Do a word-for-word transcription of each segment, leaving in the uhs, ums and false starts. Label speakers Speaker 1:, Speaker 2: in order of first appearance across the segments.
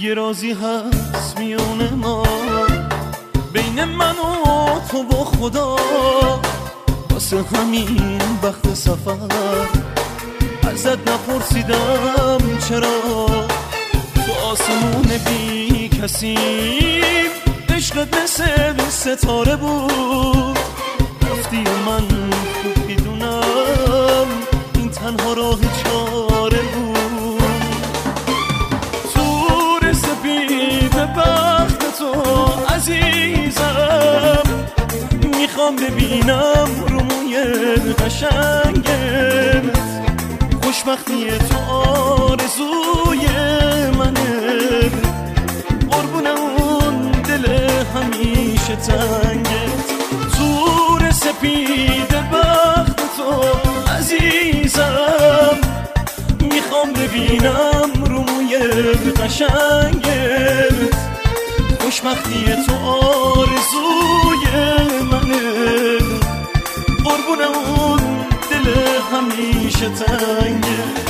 Speaker 1: یه رازی هست میون ما، بین من و تو و خدا. واسه همین وقت سفر ازت نپرسیدم چرا. تو آسمون بی کسی عشقت مثل ستاره بود. رفتی و من خوب میدونم این تنها راه چاره بود. تور سپید بخت تو عزیزم، میخوام ببینم رو موی قشنگت. خوشبختی تو آرزوی منه، قربون اون دل همیشه تنگت. تور سپید بخت تو عزیزم، میخوام ببینم رو موی قشنگت. خوشبختی تو آرزوی منه، قربون اون دل همیشه تنگت.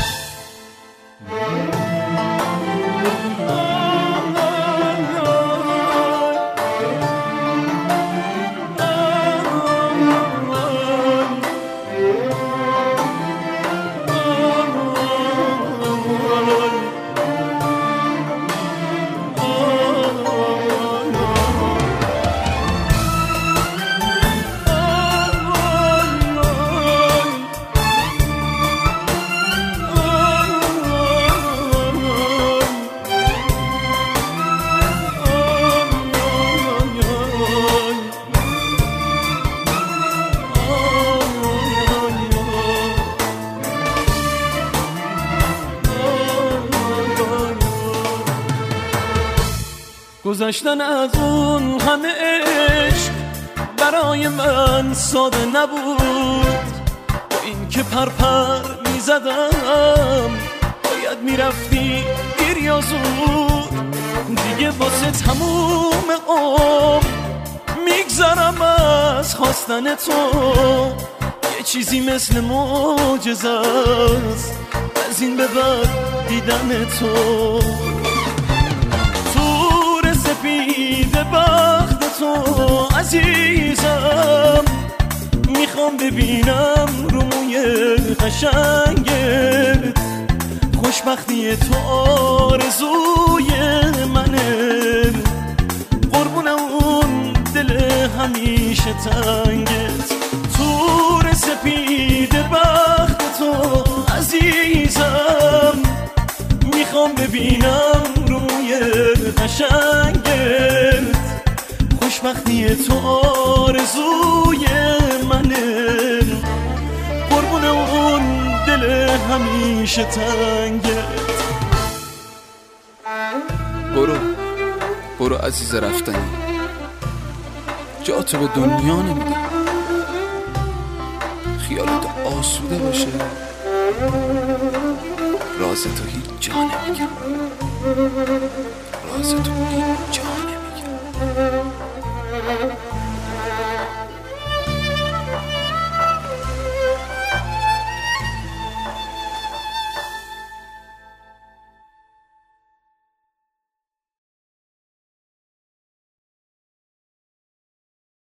Speaker 1: گذشتن از اون همه عشق برای من ساده نبود. با این که پرپر میزدم باید میرفتی دیر یا زود. دیگه واسه تموم عمر میگذرم از خواستن تو. یه چیزی مثل معجزه است از این به بعد دیدن تو. سپید بخت تو عزیزم، میخوام ببینم رو موی قشنگت. خوشبختی تو آرزوی منه، قربون اون دل همیشه تنگت. تور سپید بخت تو عزیزم، میخوام ببینم روی قشنگت. خوشبختی تو آرزوی منه، قربون اون دل همیشه تنگت.
Speaker 2: برو برو عزیز رفتنی، جا تو به دنیا نمیدم. خیالت آسوده باشه، راز تو هیچ جا نمیگم. راز تو هیچ جا